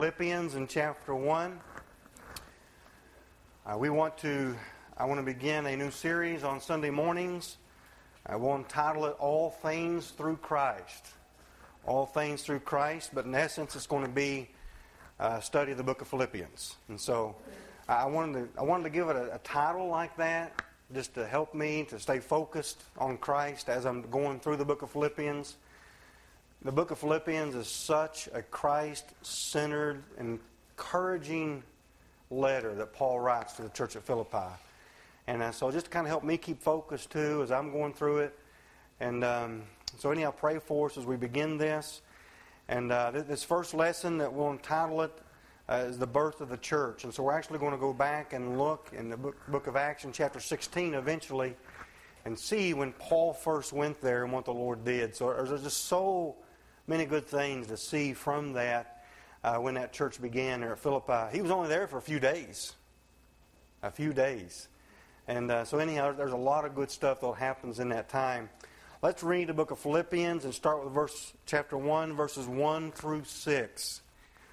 Philippians in chapter 1. I want to begin a new series on Sunday mornings. I will entitle it All Things Through Christ. All Things Through Christ, but in essence it's going to be a study of the book of Philippians. And so I wanted to give it a title like that, just to help me to stay focused on Christ as I'm going through the book of Philippians. The book of Philippians is such a Christ-centered, encouraging letter that Paul writes to the church at Philippi. And so just to kind of help me keep focused too as I'm going through it. And so anyhow, pray for us as we begin this. And this first lesson that we'll entitle it is the birth of the church. And so we're actually going to go back and look in the book of Acts in chapter 16 eventually and see when Paul first went there and what the Lord did. So there's just so many good things to see from that when that church began there at Philippi. He was only there for a few days. And so anyhow, there's a lot of good stuff that happens in that time. Let's read the book of Philippians and start with chapter 1, verses 1 through 6.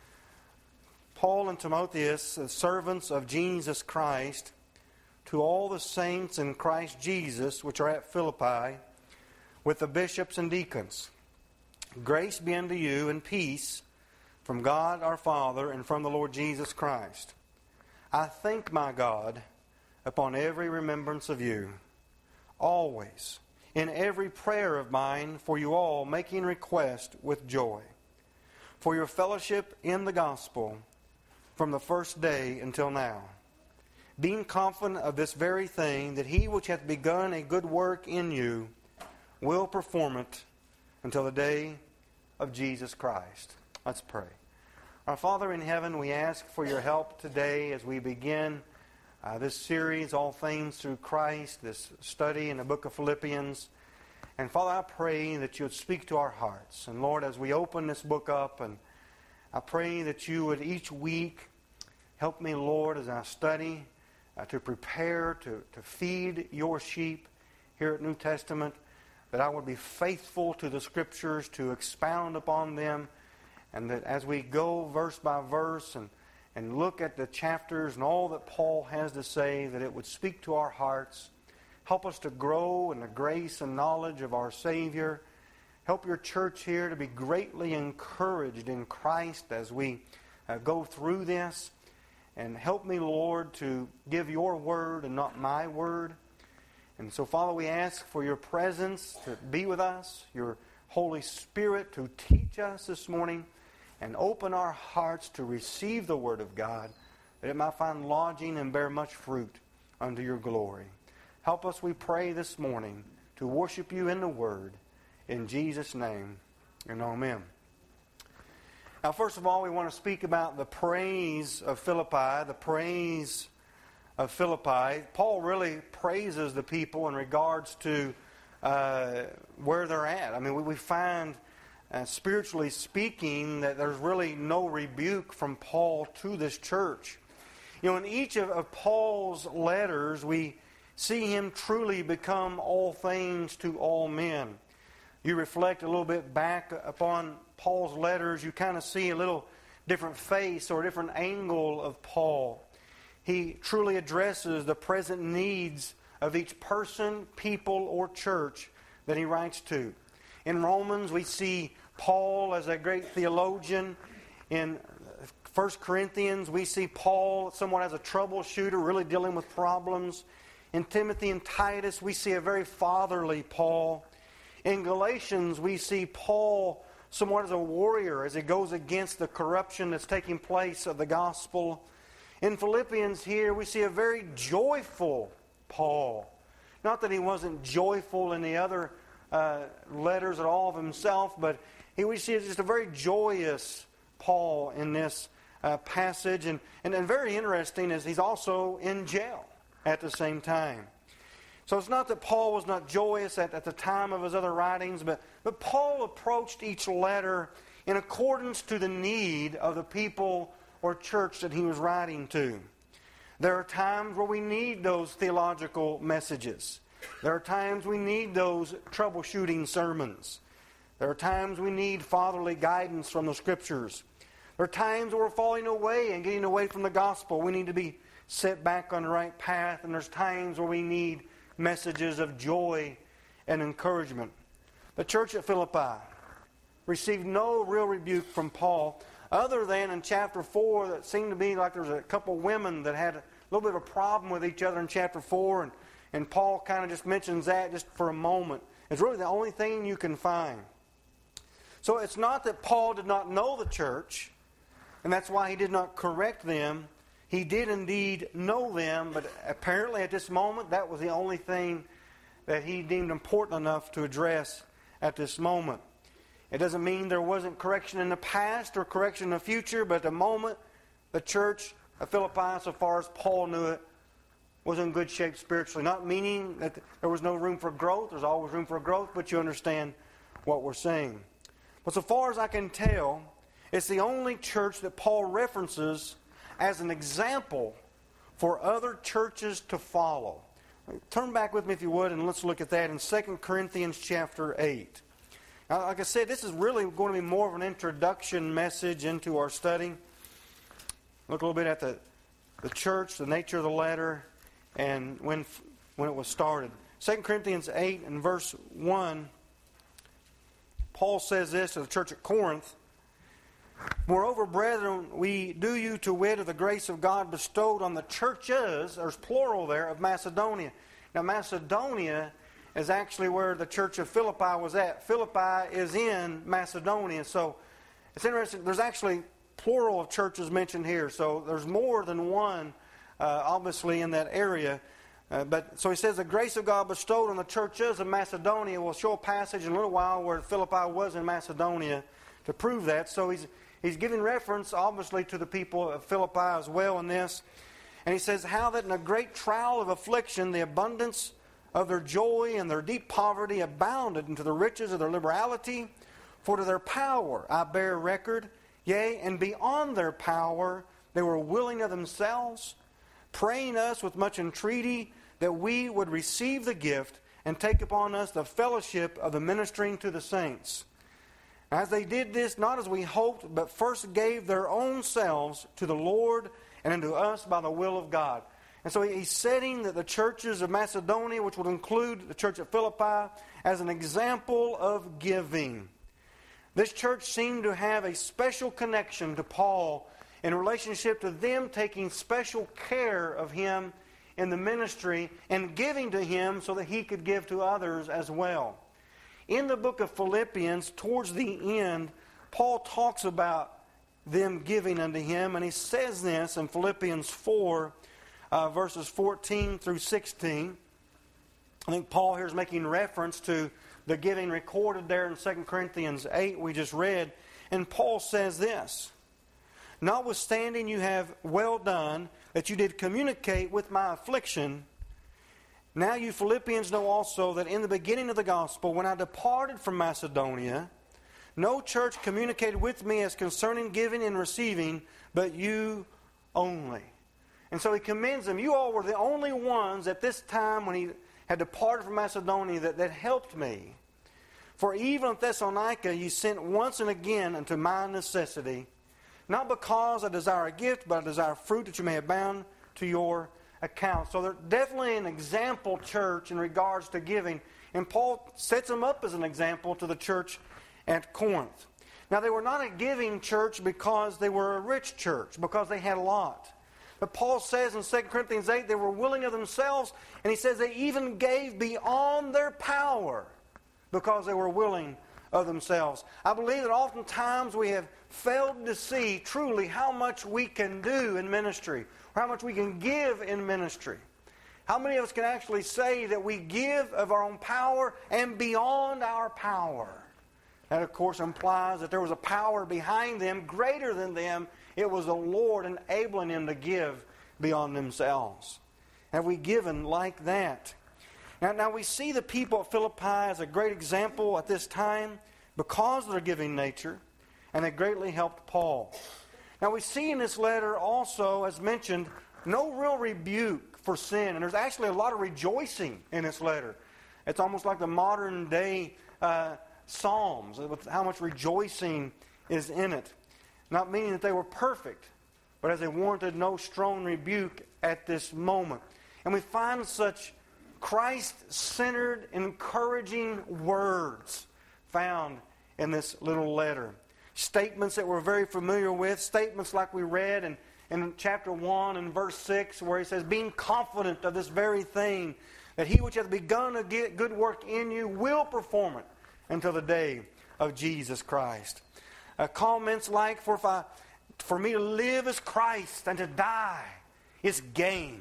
Paul and Timotheus, the servants of Jesus Christ, to all the saints in Christ Jesus which are at Philippi, with the bishops and deacons. Grace be unto you and peace from God our Father and from the Lord Jesus Christ. I thank my God upon every remembrance of you, always, in every prayer of mine for you all, making request with joy, for your fellowship in the gospel from the first day until now, being confident of this very thing, that he which hath begun a good work in you will perform it until the day of Jesus Christ. Let's pray. Our Father in heaven, we ask for your help today as we begin this series, All Things Through Christ, this study in the book of Philippians. And Father, I pray that you would speak to our hearts. And Lord, as we open this book up, and I pray that you would each week help me, Lord, as I study, to prepare, to feed your sheep here at New Testament, that I would be faithful to the Scriptures, to expound upon them, and that as we go verse by verse and look at the chapters and all that Paul has to say, that it would speak to our hearts, help us to grow in the grace and knowledge of our Savior. Help your church here to be greatly encouraged in Christ as we go through this. And help me, Lord, to give your word and not my word. And so, Father, we ask for your presence to be with us, your Holy Spirit to teach us this morning, and open our hearts to receive the word of God, that it might find lodging and bear much fruit unto your glory. Help us, we pray this morning, to worship you in the word. In Jesus' name, and amen. Now, first of all, we want to speak about the praise of Philippi, the praise of Philippi. Paul really praises the people in regards to where they're at. I mean, we find, spiritually speaking, that there's really no rebuke from Paul to this church. You know, in each of Paul's letters, we see him truly become all things to all men. You reflect a little bit back upon Paul's letters, you kind of see a little different face or a different angle of Paul. He truly addresses the present needs of each person, people, or church that he writes to. In Romans, we see Paul as a great theologian. In 1 Corinthians, we see Paul somewhat as a troubleshooter, really dealing with problems. In Timothy and Titus, we see a very fatherly Paul. In Galatians, we see Paul somewhat as a warrior as he goes against the corruption that's taking place of the gospel. In Philippians here, we see a very joyful Paul. Not that he wasn't joyful in the other letters at all of himself, but we see just a very joyous Paul in this passage. And very interesting is he's also in jail at the same time. So it's not that Paul was not joyous at the time of his other writings, but Paul approached each letter in accordance to the need of the people or church that he was writing to. There are times where we need those theological messages. There are times we need those troubleshooting sermons. There are times we need fatherly guidance from the Scriptures. There are times where we're falling away and getting away from the gospel. We need to be set back on the right path. And there's times where we need messages of joy and encouragement. The church at Philippi received no real rebuke from Paul, other than in chapter 4 that seemed to be like there was a couple women that had a little bit of a problem with each other in chapter 4, and Paul kind of just mentions that just for a moment. It's really the only thing you can find. So it's not that Paul did not know the church, and that's why he did not correct them. He did indeed know them, but apparently at this moment that was the only thing that he deemed important enough to address at this moment. It doesn't mean there wasn't correction in the past or correction in the future, but at the moment, the church of Philippi, so far as Paul knew it, was in good shape spiritually. Not meaning that there was no room for growth. There's always room for growth, but you understand what we're saying. But so far as I can tell, it's the only church that Paul references as an example for other churches to follow. Turn back with me if you would, and let's look at that in 2 Corinthians chapter 8. Now, like I said, this is really going to be more of an introduction message into our study. Look a little bit at the church, the nature of the letter, and when it was started. 2 Corinthians 8 and verse 1, Paul says this to the church at Corinth. Moreover, brethren, we do you to wit of the grace of God bestowed on the churches, there's plural there, of Macedonia. Now, Macedonia is actually where the church of Philippi was at. Philippi is in Macedonia. So it's interesting. There's actually plural of churches mentioned here. So there's more than one, obviously, in that area. So he says, the grace of God bestowed on the churches of Macedonia. We'll show a passage in a little while where Philippi was in Macedonia to prove that. So he's giving reference, obviously, to the people of Philippi as well in this. And he says, how that in a great trial of affliction, the abundance of their joy and their deep poverty abounded into the riches of their liberality. For to their power I bear record, yea, and beyond their power they were willing of themselves, praying us with much entreaty that we would receive the gift and take upon us the fellowship of the ministering to the saints. As they did this, not as we hoped, but first gave their own selves to the Lord and unto us by the will of God. And so he's setting that the churches of Macedonia, which would include the church at Philippi, as an example of giving. This church seemed to have a special connection to Paul in relationship to them taking special care of him in the ministry and giving to him so that he could give to others as well. In the book of Philippians, towards the end, Paul talks about them giving unto him, and he says this in Philippians 4, verses 14 through 16. I think Paul here is making reference to the giving recorded there in 2 Corinthians 8 we just read. And Paul says this, notwithstanding you have well done, that you did communicate with my affliction. Now you Philippians know also that in the beginning of the gospel, when I departed from Macedonia, no church communicated with me as concerning giving and receiving, but you only. And so he commends them. You all were the only ones at this time when he had departed from Macedonia that helped me. For even at Thessalonica ye sent once and again unto my necessity, not because I desire a gift, but I desire fruit that you may abound to your account. So they're definitely an example church in regards to giving. And Paul sets them up as an example to the church at Corinth. Now they were not a giving church because they were a rich church, because they had a lot. But Paul says in 2 Corinthians 8, they were willing of themselves, and he says they even gave beyond their power because they were willing of themselves. I believe that oftentimes we have failed to see truly how much we can do in ministry, or how much we can give in ministry. How many of us can actually say that we give of our own power and beyond our power? That, of course, implies that there was a power behind them, greater than them. It was the Lord enabling them to give beyond themselves. Have we given like that? Now we see the people at Philippi as a great example at this time because of their giving nature, and they greatly helped Paul. Now we see in this letter also, as mentioned, no real rebuke for sin. And there's actually a lot of rejoicing in this letter. It's almost like the modern day Psalms, with how much rejoicing is in it. Not meaning that they were perfect, but as they warranted no strong rebuke at this moment. And we find such Christ-centered, encouraging words found in this little letter. Statements that we're very familiar with, statements like we read in chapter 1 and verse 6, where he says, being confident of this very thing, that he which hath begun a good work in you will perform it until the day of Jesus Christ. Comments like, for me to live is Christ, and to die is gain.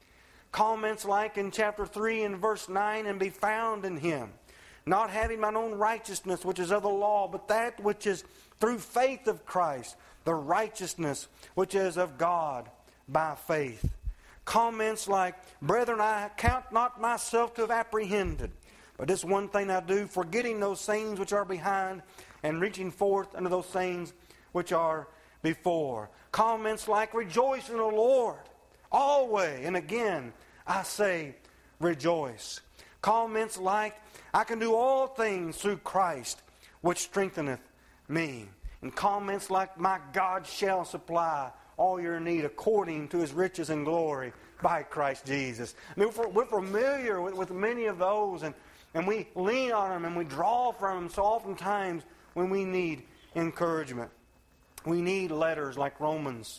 Comments like in chapter 3 and verse 9, and be found in him, not having mine own righteousness, which is of the law, but that which is through faith of Christ, the righteousness which is of God by faith. Comments like, brethren, I count not myself to have apprehended, but this one thing I do, forgetting those things which are behind, and reaching forth unto those things which are before. Comments like, rejoice in the Lord always, and again I say, rejoice. Comments like, I can do all things through Christ, which strengtheneth me. And comments like, my God shall supply all your need according to his riches and glory by Christ Jesus. I mean, we're familiar with many of those, and we lean on them and we draw from them so oftentimes when we need encouragement. We need letters like Romans,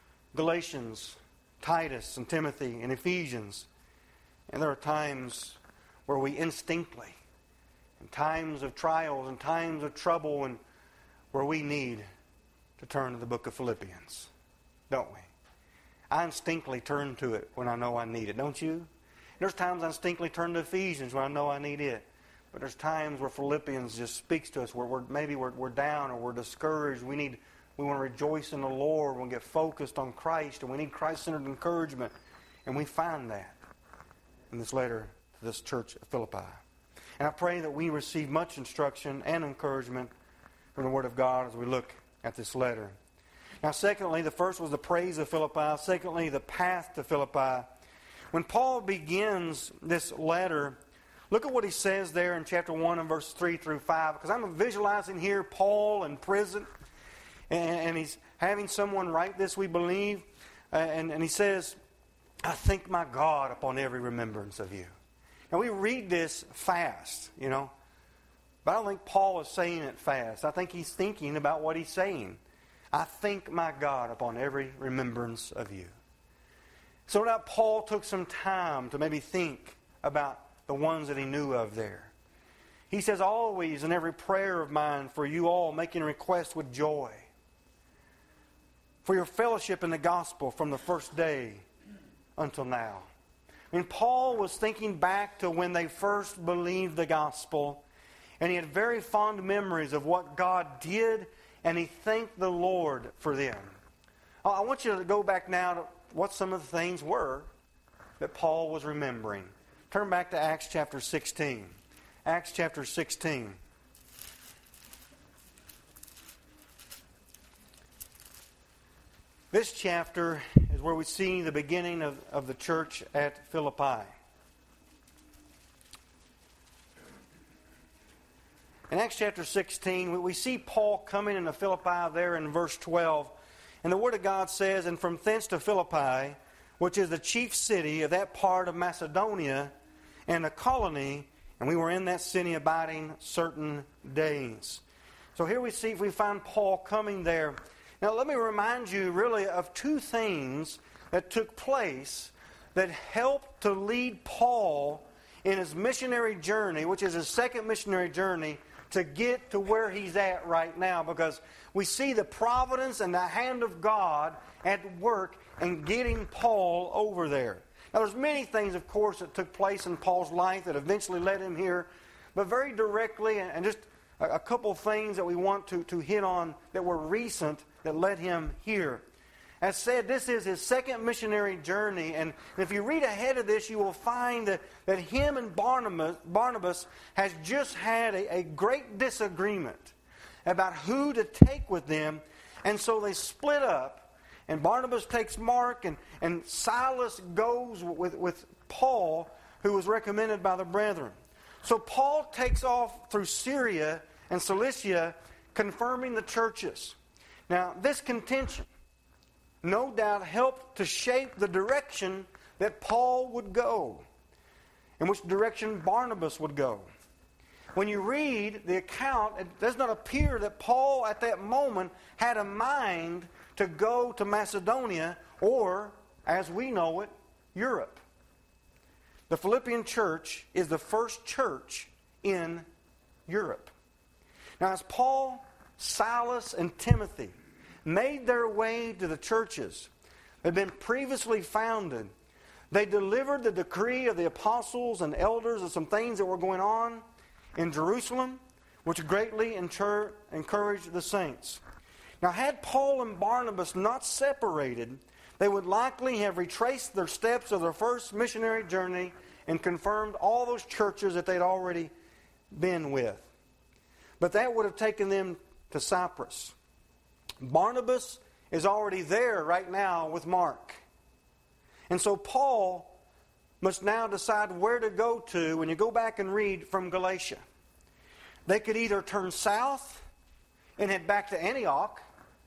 Galatians, Titus, and Timothy, and Ephesians. And there are times where we instinctively, in times of trials and times of trouble, and where we need to turn to the book of Philippians, don't we? I instinctively turn to it when I know I need it, don't you? There's times I instinctively turn to Ephesians when I know I need it. But there's times where Philippians just speaks to us, where we're down or we're discouraged. We want to rejoice in the Lord. We want to get focused on Christ, and we need Christ-centered encouragement. And we find that in this letter to this church of Philippi. And I pray that we receive much instruction and encouragement from the Word of God as we look at this letter. Now, secondly, the first was the praise of Philippi. Secondly, the path to Philippi. When Paul begins this letter, look at what he says there in chapter 1 and verse 3 through 5. Because I'm visualizing here Paul in prison, and he's having someone write this, we believe. And he says, I thank my God upon every remembrance of you. Now, we read this fast, but I don't think Paul is saying it fast. I think he's thinking about what he's saying. I thank my God upon every remembrance of you. So now Paul took some time to maybe think about the ones that he knew of there. He says, always in every prayer of mine for you all, making request with joy, for your fellowship in the gospel from the first day until now. I mean, Paul was thinking back to when they first believed the gospel, and he had very fond memories of what God did, and he thanked the Lord for them. I want you to go back now to what some of the things were that Paul was remembering. Turn back to Acts chapter 16. Acts chapter 16. This chapter is where we see the beginning of the church at Philippi. In Acts chapter 16, we see Paul coming into Philippi there in verse 12. And the Word of God says, and from thence to Philippi, which is the chief city of that part of Macedonia, and a colony, and we were in that city abiding certain days. So here we find Paul coming there. Now let me remind you really of two things that took place that helped to lead Paul in his missionary journey, which is his second missionary journey, to get to where he's at right now, because we see the providence and the hand of God at work in getting Paul over there. Now there's many things, of course, that took place in Paul's life that eventually led him here, but very directly, and just a couple of things that we want to hit on that were recent that led him here. As said, this is his second missionary journey, and if you read ahead of this, you will find that him and Barnabas has just had a great disagreement about who to take with them, and so they split up, and Barnabas takes Mark, and Silas goes with Paul, who was recommended by the brethren. So Paul takes off through Syria and Cilicia, confirming the churches. Now, this contention no doubt helped to shape the direction that Paul would go, and which direction Barnabas would go. When you read the account, it does not appear that Paul at that moment had a mind to go to Macedonia or, as we know it, Europe. The Philippian church is the first church in Europe. Now, as Paul, Silas, and Timothy made their way to the churches that had been previously founded, they delivered the decree of the apostles and elders of some things that were going on in Jerusalem, which greatly encouraged the saints. Now, had Paul and Barnabas not separated, they would likely have retraced their steps of their first missionary journey and confirmed all those churches that they'd already been with. But that would have taken them to Cyprus. Barnabas is already there right now with Mark. And so Paul must now decide where to go to when you go back and read from Galatia. They could either turn south and head back to Antioch,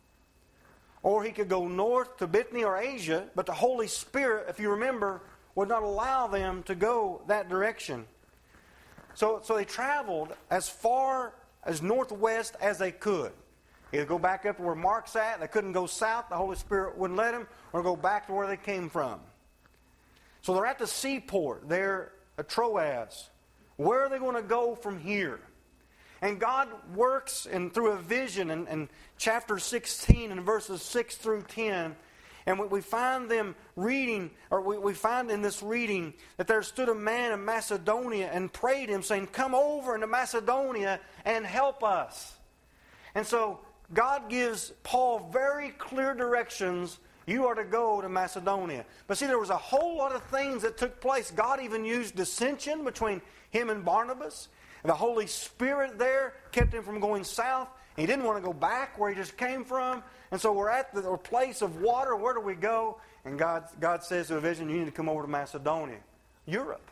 or he could go north to Bithynia or Asia, but the Holy Spirit, if you remember, would not allow them to go that direction. So they traveled as far as northwest as they could. Either go back up to where Mark's at, they couldn't go south, the Holy Spirit wouldn't let them, or go back to where they came from. So they're at the seaport there at Troas. Where are they going to go from here? And God works through a vision in chapter 16 and verses 6 through 10. And we find them reading, or we find in this reading that there stood a man in Macedonia and prayed him, saying, "Come over into Macedonia and help us." And so God gives Paul very clear directions. You are to go to Macedonia. But see, there was a whole lot of things that took place. God even used dissension between him and Barnabas. The Holy Spirit there kept him from going south. He didn't want to go back where he just came from. And so we're at the place of water. Where do we go? And God says to a vision, you need to come over to Macedonia, Europe.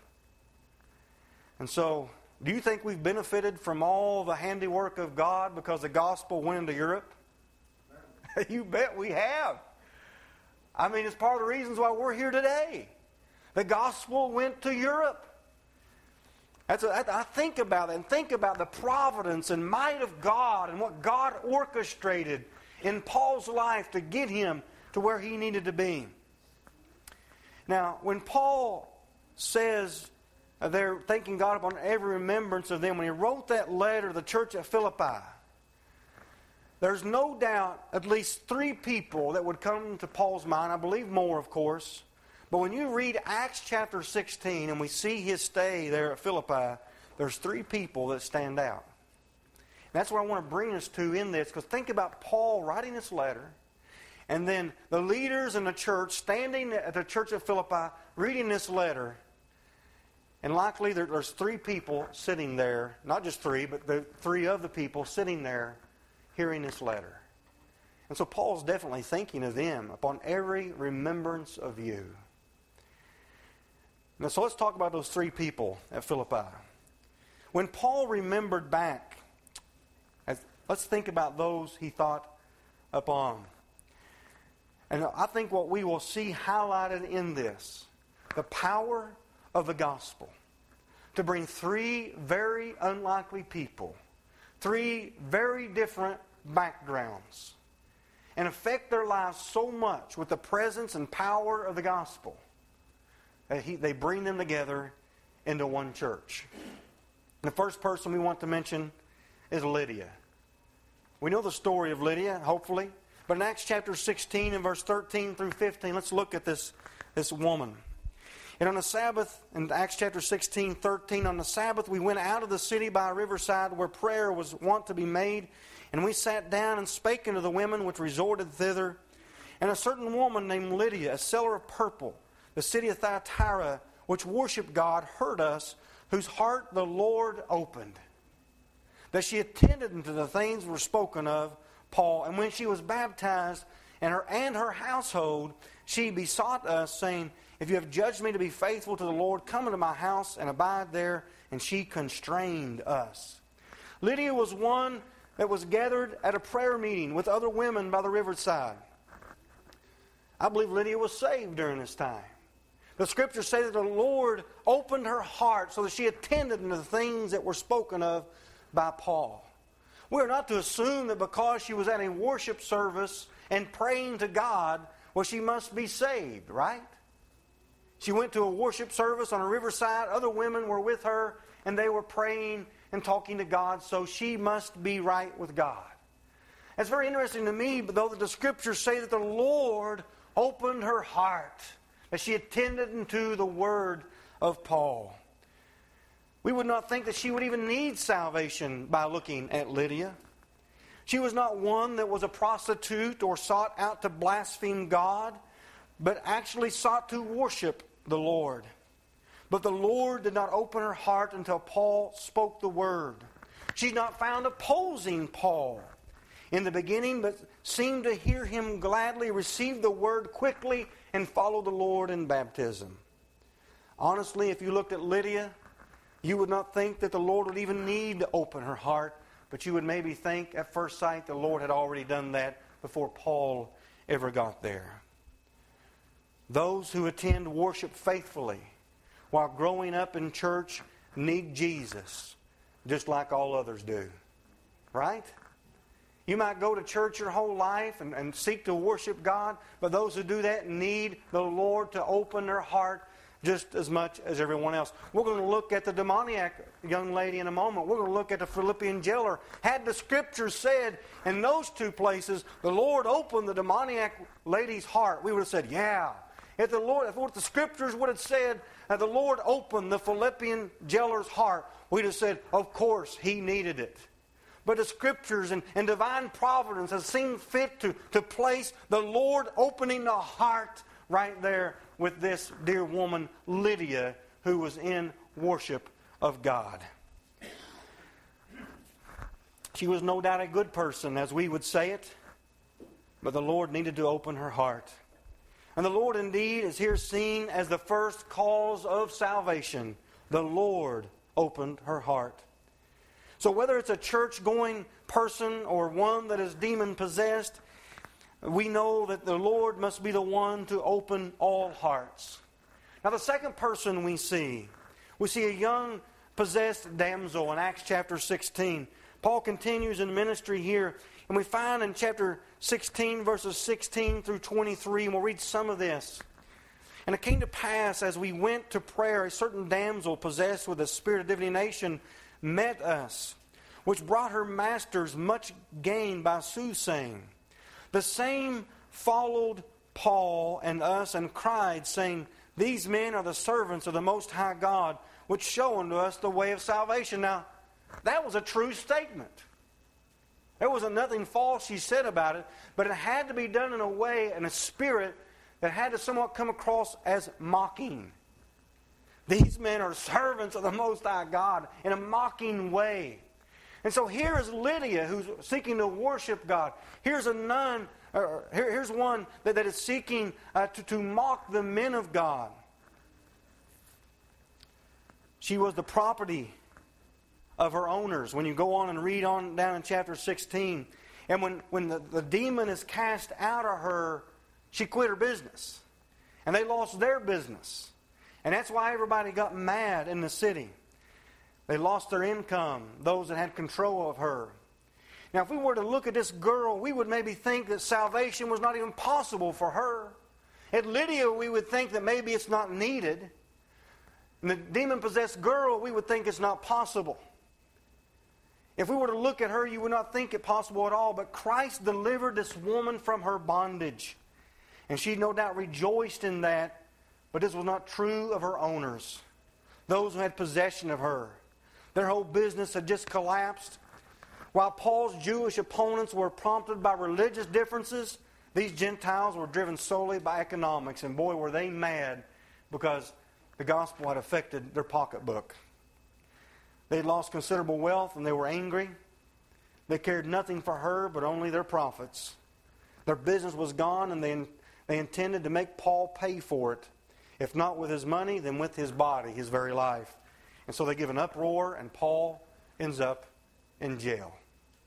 And so, do you think we've benefited from all the handiwork of God because the gospel went into Europe? You bet we have. I mean, it's part of the reasons why we're here today. The gospel went to Europe. I think about it and think about the providence and might of God and what God orchestrated in Paul's life to get him to where he needed to be. Now, when Paul says they're thanking God upon every remembrance of them, when he wrote that letter to the church at Philippi, there's no doubt at least 3 people that would come to Paul's mind. I believe more, of course. But when you read Acts chapter 16 and we see his stay there at Philippi, there's 3 people that stand out. And that's what I want to bring us to in this, because think about Paul writing this letter, and then the leaders in the church standing at the church of Philippi reading this letter, and likely there's 3 people sitting there, not just 3, but the 3 of the people sitting there hearing this letter. And so Paul's definitely thinking of them upon every remembrance of you. Now, so let's talk about those 3 people at Philippi. When Paul remembered back, let's think about those he thought upon. And I think what we will see highlighted in this, the power of the gospel to bring 3 very unlikely people, 3 very different backgrounds, and affect their lives so much with the presence and power of the gospel. They bring them together into one church. And the first person we want to mention is Lydia. We know the story of Lydia, hopefully. But in Acts chapter 16 and verse 13 through 15, let's look at this woman. And on the Sabbath, in Acts chapter 16, 13, on the Sabbath we went out of the city by a riverside where prayer was wont to be made. And we sat down and spake unto the women which resorted thither. And a certain woman named Lydia, a seller of purple, the city of Thyatira, which worshipped God, heard us, whose heart the Lord opened, that she attended unto the things that were spoken of Paul. And when she was baptized, and her household, she besought us, saying, If you have judged me to be faithful to the Lord, come into my house and abide there. And she constrained us. Lydia was one that was gathered at a prayer meeting with other women by the riverside. I believe Lydia was saved during this time. The Scriptures say that the Lord opened her heart so that she attended to the things that were spoken of by Paul. We are not to assume that because she was at a worship service and praying to God, well, she must be saved, right? She went to a worship service on a riverside. Other women were with her, and they were praying and talking to God, so she must be right with God. It's very interesting to me, though, that the Scriptures say that the Lord opened her heart as she attended into the word of Paul. We would not think that she would even need salvation by looking at Lydia. She was not one that was a prostitute or sought out to blaspheme God, but actually sought to worship the Lord. But the Lord did not open her heart until Paul spoke the word. She's not found opposing Paul in the beginning, but seemed to hear him gladly, receive the word quickly, and follow the Lord in baptism. Honestly, if you looked at Lydia, you would not think that the Lord would even need to open her heart, but you would maybe think at first sight the Lord had already done that before Paul ever got there. Those who attend worship faithfully while growing up in church need Jesus, just like all others do. Right? You might go to church your whole life and seek to worship God, but those who do that need the Lord to open their heart just as much as everyone else. We're going to look at the demoniac young lady in a moment. We're going to look at the Philippian jailer. Had the Scriptures said in those two places, the Lord opened the demoniac lady's heart, we would have said, yeah. If what the Scriptures would have said, the Lord opened the Philippian jailer's heart, we'd have said, of course, he needed it. But the Scriptures and divine providence has seen fit to place the Lord opening the heart right there with this dear woman, Lydia, who was in worship of God. She was no doubt a good person, as we would say it, but the Lord needed to open her heart. And the Lord indeed is here seen as the first cause of salvation. The Lord opened her heart. So whether it's a church-going person or one that is demon-possessed, we know that the Lord must be the one to open all hearts. Now the second person we see a young possessed damsel in Acts chapter 16. Paul continues in ministry here, and we find in chapter 16, verses 16 through 23, and we'll read some of this. And it came to pass, as we went to prayer, a certain damsel possessed with the spirit of divination met us, which brought her masters much gain by soothsaying. The same followed Paul and us and cried, saying, these men are the servants of the Most High God, which show unto us the way of salvation. Now, that was a true statement. There wasn't nothing false she said about it, but it had to be done in a way, in a spirit, that had to somewhat come across as mocking. These men are servants of the Most High God in a mocking way. And so here is Lydia who's seeking to worship God. Here's a nun, here's one that is seeking to mock the men of God. She was the property of her owners. When you go on and read on down in chapter 16, and when the demon is cast out of her, she quit her business. And they lost their business. And that's why everybody got mad in the city. They lost their income, those that had control of her. Now, if we were to look at this girl, we would maybe think that salvation was not even possible for her. At Lydia, we would think that maybe it's not needed. And the demon-possessed girl, we would think it's not possible. If we were to look at her, you would not think it possible at all. But Christ delivered this woman from her bondage. And she no doubt rejoiced in that. But this was not true of her owners, those who had possession of her. Their whole business had just collapsed. While Paul's Jewish opponents were prompted by religious differences, these Gentiles were driven solely by economics. And boy, were they mad because the gospel had affected their pocketbook. They had lost considerable wealth and they were angry. They cared nothing for her but only their profits. Their business was gone and they intended to make Paul pay for it. If not with his money, then with his body, his very life. And so they give an uproar, and Paul ends up in jail.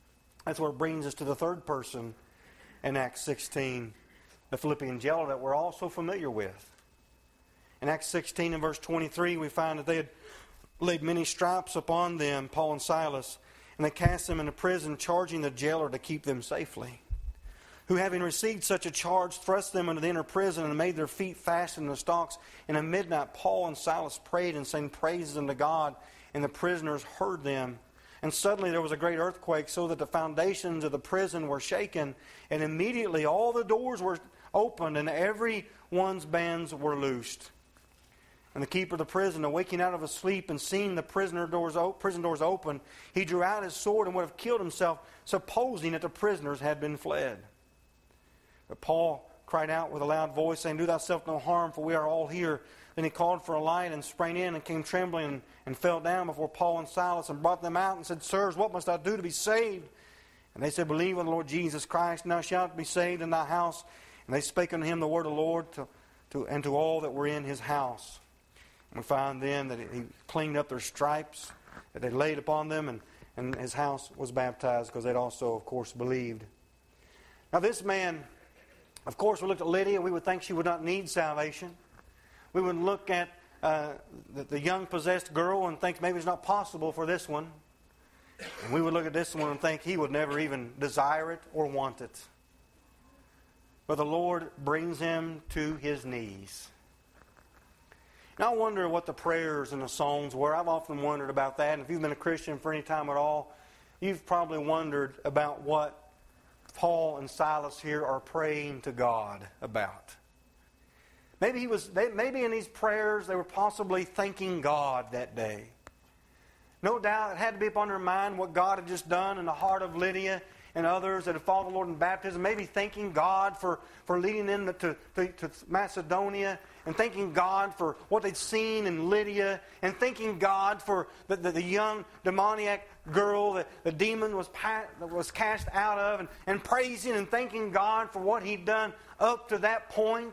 That's where it brings us to the third person in Acts 16, the Philippian jailer that we're all so familiar with. In Acts 16 and verse 23, we find that they had laid many stripes upon them, Paul and Silas, and they cast them into prison, charging the jailer to keep them safely. Who, having received such a charge, thrust them into the inner prison and made their feet fast in the stocks. And at midnight Paul and Silas prayed and sang praises unto God, and the prisoners heard them. And suddenly there was a great earthquake, so that the foundations of the prison were shaken, and immediately all the doors were opened, and every one's bands were loosed. And the keeper of the prison, awaking out of his sleep and seeing the prison doors open, he drew out his sword and would have killed himself, supposing that the prisoners had been fled. But Paul cried out with a loud voice, saying, Do thyself no harm, for we are all here. Then he called for a light and sprang in and came trembling and fell down before Paul and Silas and brought them out and said, Sirs, what must I do to be saved? And they said, Believe on the Lord Jesus Christ, and thou shalt be saved in thy house. And they spake unto him the word of the Lord and to all that were in his house. And we find then that he cleaned up their stripes that they laid upon them, and his house was baptized because they'd also, of course, believed. Now this man, of course, we looked at Lydia, we would think she would not need salvation. We would look at the young possessed girl and think maybe it's not possible for this one. And we would look at this one and think he would never even desire it or want it. But the Lord brings him to his knees. Now I wonder what the prayers and the songs were. I've often wondered about that. And if you've been a Christian for any time at all, you've probably wondered about what Paul and Silas here are praying to God about. Maybe in these prayers they were possibly thanking God that day. No doubt it had to be upon their mind what God had just done in the heart of Lydia and others that had followed the Lord in baptism. Maybe thanking God for leading them to Macedonia, and thanking God for what they'd seen in Lydia, and thanking God for the young demoniac girl that the demon was cast out of, and praising and thanking God for what he'd done up to that point.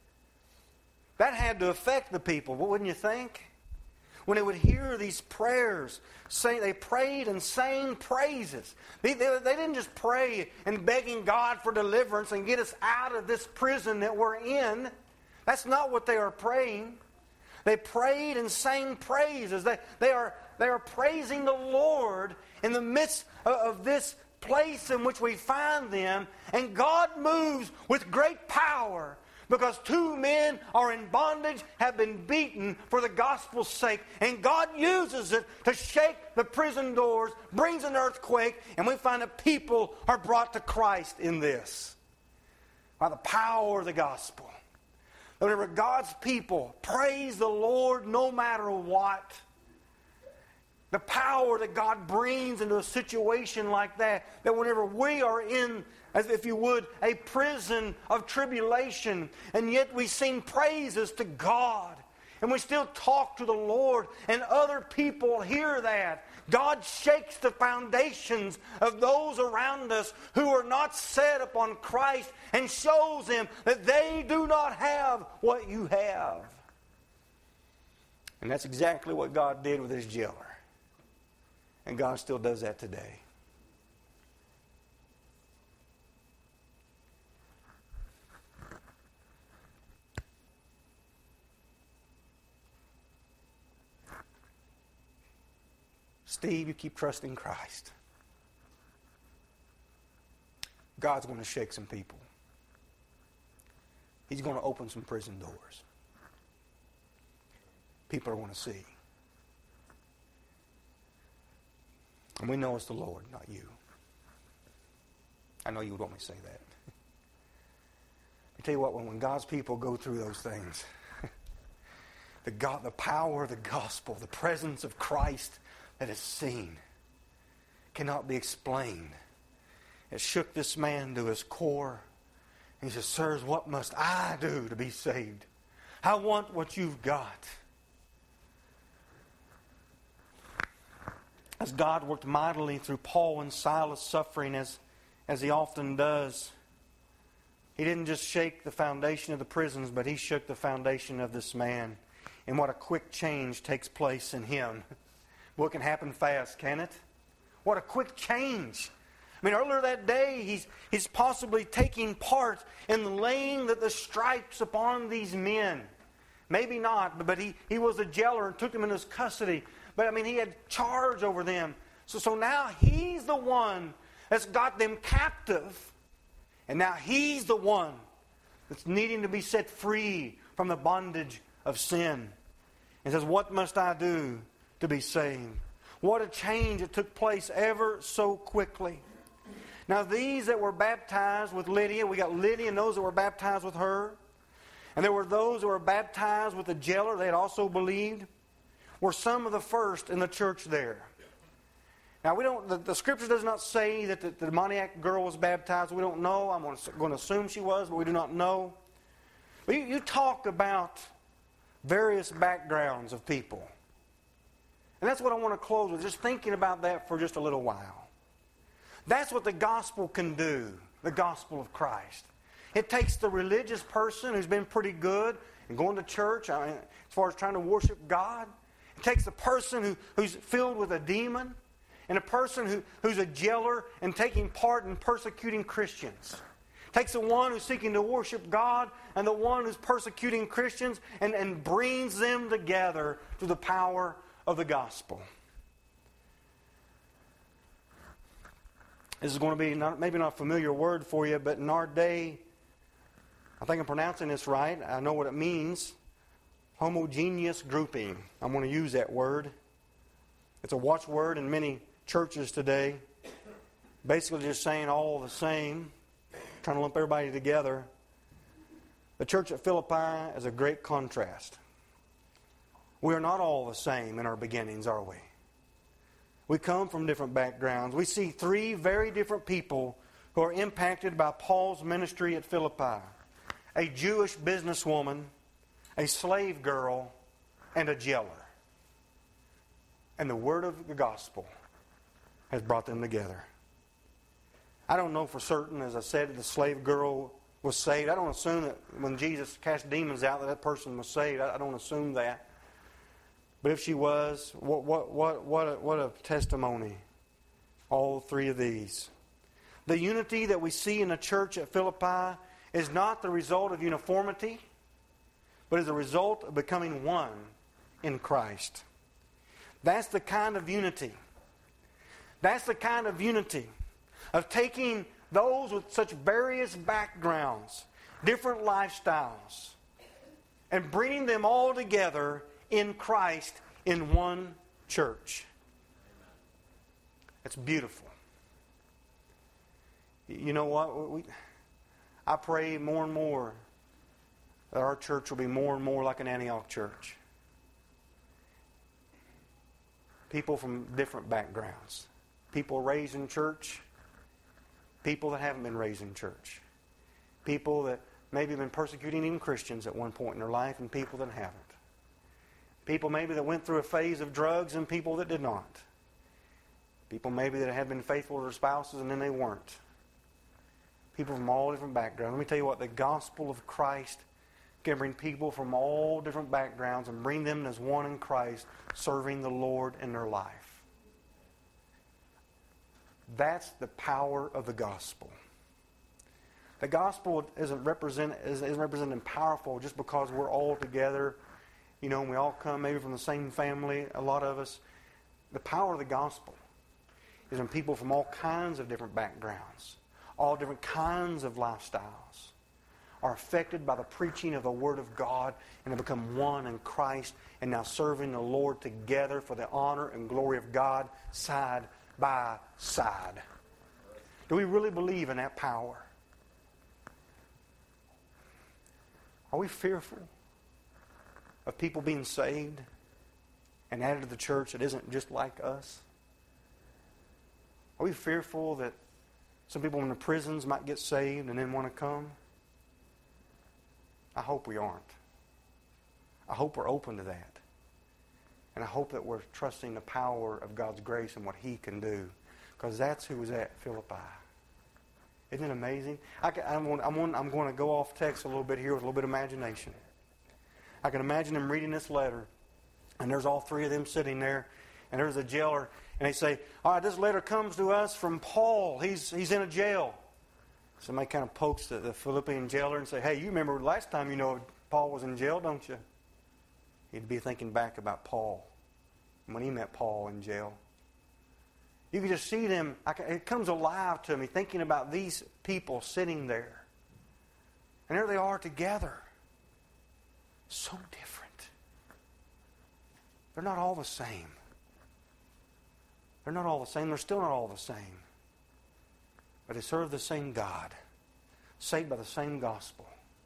That had to affect the people, wouldn't you think? When they would hear these prayers, they prayed and sang praises. They didn't just pray and begging God for deliverance and get us out of this prison that we're in. That's not what they are praying. They prayed and sang praises. They are praising the Lord in the midst of this place in which we find them. And God moves with great power, because two men are in bondage, have been beaten for the gospel's sake. And God uses it to shake the prison doors, brings an earthquake, and we find that people are brought to Christ in this. By the power of the gospel. Whenever God's people praise the Lord no matter what, the power that God brings into a situation like that whenever we are in, as if you would, a prison of tribulation, and yet we sing praises to God, and we still talk to the Lord, and other people hear that, God shakes the foundations of those around us who are not set upon Christ, and shows them that they do not have what you have. And that's exactly what God did with this jailer. And God still does that today. Steve, you keep trusting Christ. God's going to shake some people. He's going to open some prison doors. People are going to see. And we know it's the Lord, not you. I know you would want me to say that. I tell you what, when God's people go through those things, the power of the gospel, the presence of Christ that is seen, cannot be explained. It shook this man to his core. And he says, Sirs, what must I do to be saved? I want what you've got. As God worked mightily through Paul and Silas' suffering, as he often does, he didn't just shake the foundation of the prisons, but he shook the foundation of this man. And what a quick change takes place in him. Well, it can happen fast, can it? What a quick change. I mean, earlier that day, he's possibly taking part in laying the stripes upon these men. Maybe not, but he was a jailer and took them in his custody. But, I mean, he had charge over them. So now he's the one that's got them captive. And now he's the one that's needing to be set free from the bondage of sin. And says, what must I do to be saved? What a change it took place ever so quickly. Now these that were baptized with Lydia, we got Lydia and those that were baptized with her. And there were those that were baptized with the jailer, they had also believed, were some of the first in the church there. Now the scripture does not say that the demoniac girl was baptized. We don't know. I'm going to assume she was, but we do not know. But you talk about various backgrounds of people. And that's what I want to close with, just thinking about that for just a little while. That's what the gospel can do, the gospel of Christ. It takes the religious person who's been pretty good and going to church, as far as trying to worship God. It takes the person who's filled with a demon, and a person who's a jailer and taking part in persecuting Christians. It takes the one who's seeking to worship God and the one who's persecuting Christians and brings them together through the power of the gospel. This is going to be maybe not a familiar word for you, but in our day, I think I'm pronouncing this right. I know what it means. Homogeneous grouping. I'm going to use that word. It's a watchword in many churches today. Basically just saying all the same, trying to lump everybody together. The church at Philippi is a great contrast. We are not all the same in our beginnings, are we? We come from different backgrounds. We see three very different people who are impacted by Paul's ministry at Philippi. A Jewish businesswoman, a slave girl, and a jailer. And the word of the gospel has brought them together. I don't know for certain, as I said, the slave girl was saved. I don't assume that when Jesus cast demons out that person was saved. I don't assume that. But if she was, what a testimony. All three of these. The unity that we see in the church at Philippi is not the result of uniformity, but is the result of becoming one in Christ. That's the kind of unity. That's the kind of unity of taking those with such various backgrounds, different lifestyles, and bringing them all together in Christ in one church. It's beautiful. You know what? I pray more and more that our church will be more and more like an Antioch church. People from different backgrounds. People raised in church. People that haven't been raised in church. People that maybe have been persecuting even Christians at one point in their life, and people that haven't. People maybe that went through a phase of drugs and people that did not. People maybe that had been faithful to their spouses and then they weren't. People from all different backgrounds. Let me tell you what, the gospel of Christ can bring people from all different backgrounds and bring them as one in Christ, serving the Lord in their life. That's the power of the gospel. The gospel isn't represented powerful just because we're all together, and we all come maybe from the same family, a lot of us. The power of the gospel is in people from all kinds of different backgrounds, all different kinds of lifestyles, are affected by the preaching of the Word of God and have become one in Christ and now serving the Lord together for the honor and glory of God side by side. Do we really believe in that power? Are we fearful of people being saved and added to the church that isn't just like us? Are we fearful that some people in the prisons might get saved and then want to come? I hope we aren't. I hope we're open to that. And I hope that we're trusting the power of God's grace and what He can do. Because that's who was at Philippi. Isn't it amazing? I'm going to go off text a little bit here with a little bit of imagination. I can imagine them reading this letter. And there's all three of them sitting there. And there's a jailer. And they say, all right, this letter comes to us from Paul. He's in a jail. Somebody kind of pokes the Philippian jailer and say, hey, you remember last time Paul was in jail, don't you? He'd be thinking back about Paul when he met Paul in jail. You can just see them. It comes alive to me thinking about these people sitting there. And there they are together. So different. They're not all the same. They're not all the same. They're still not all the same. But they serve the same God. Saved by the same gospel.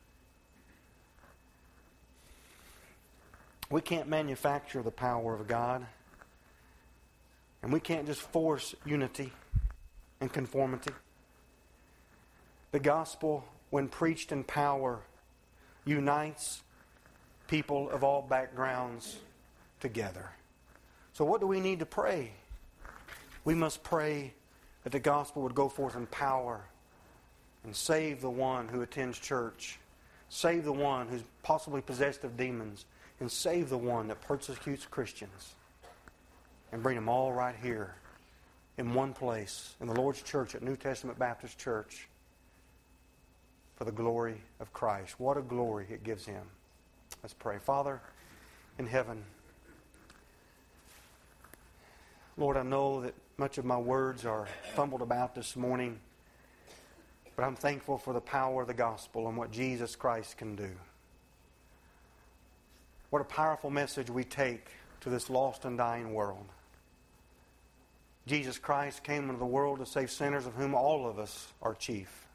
We can't manufacture the power of God. And we can't just force unity and conformity. The gospel, when preached in power, unites people of all backgrounds together. So what do we need to pray? We must pray that the gospel would go forth in power and save the one who attends church, save the one who's possibly possessed of demons, and save the one that persecutes Christians. And bring them all right here in one place, in the Lord's church at New Testament Baptist Church, for the glory of Christ. What a glory it gives Him. Let's pray. Father in heaven, Lord, I know that much of my words are fumbled about this morning, but I'm thankful for the power of the gospel and what Jesus Christ can do. What a powerful message we take to this lost and dying world. Jesus Christ came into the world to save sinners, of whom all of us are chief,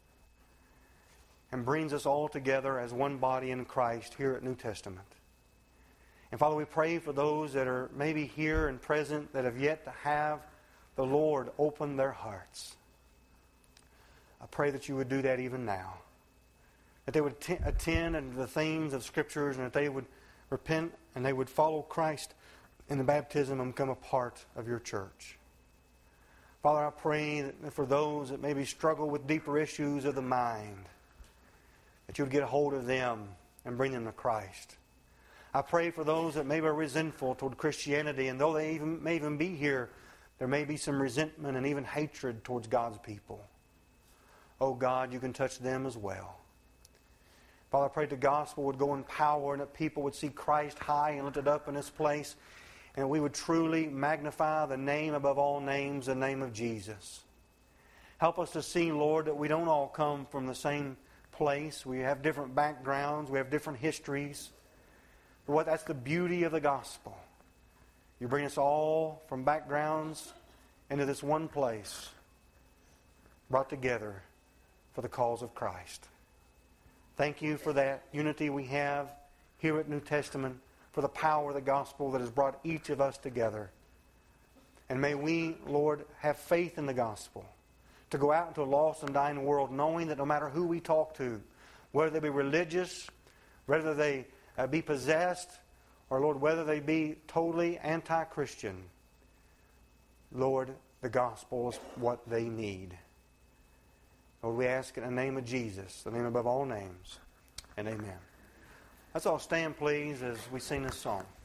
and brings us all together as one body in Christ here at New Testament. And Father, we pray for those that are maybe here and present that have yet to have the Lord open their hearts. I pray that you would do that even now. That they would attend to the themes of Scriptures, and that they would repent and they would follow Christ in the baptism and become a part of your church. Father, I pray that for those that maybe struggle with deeper issues of the mind, that you would get a hold of them and bring them to Christ. I pray for those that maybe are resentful toward Christianity, and though they may even be here, there may be some resentment and even hatred towards God's people. Oh God, you can touch them as well. Father, I pray the gospel would go in power and that people would see Christ high and lifted up in this place, and we would truly magnify the name above all names, the name of Jesus. Help us to see, Lord, that we don't all come from the same place. We have different backgrounds. We have different histories. But that's the beauty of the gospel. You bring us all from backgrounds into this one place, brought together for the cause of Christ. Thank you for that unity we have here at New Testament, for the power of the gospel that has brought each of us together. And may we, Lord, have faith in the gospel to go out into a lost and dying world, knowing that no matter who we talk to, whether they be religious, whether they be possessed, or, Lord, whether they be totally anti-Christian, Lord, the gospel is what they need. Lord, we ask in the name of Jesus, the name above all names, and amen. Let's all stand, please, as we sing this song.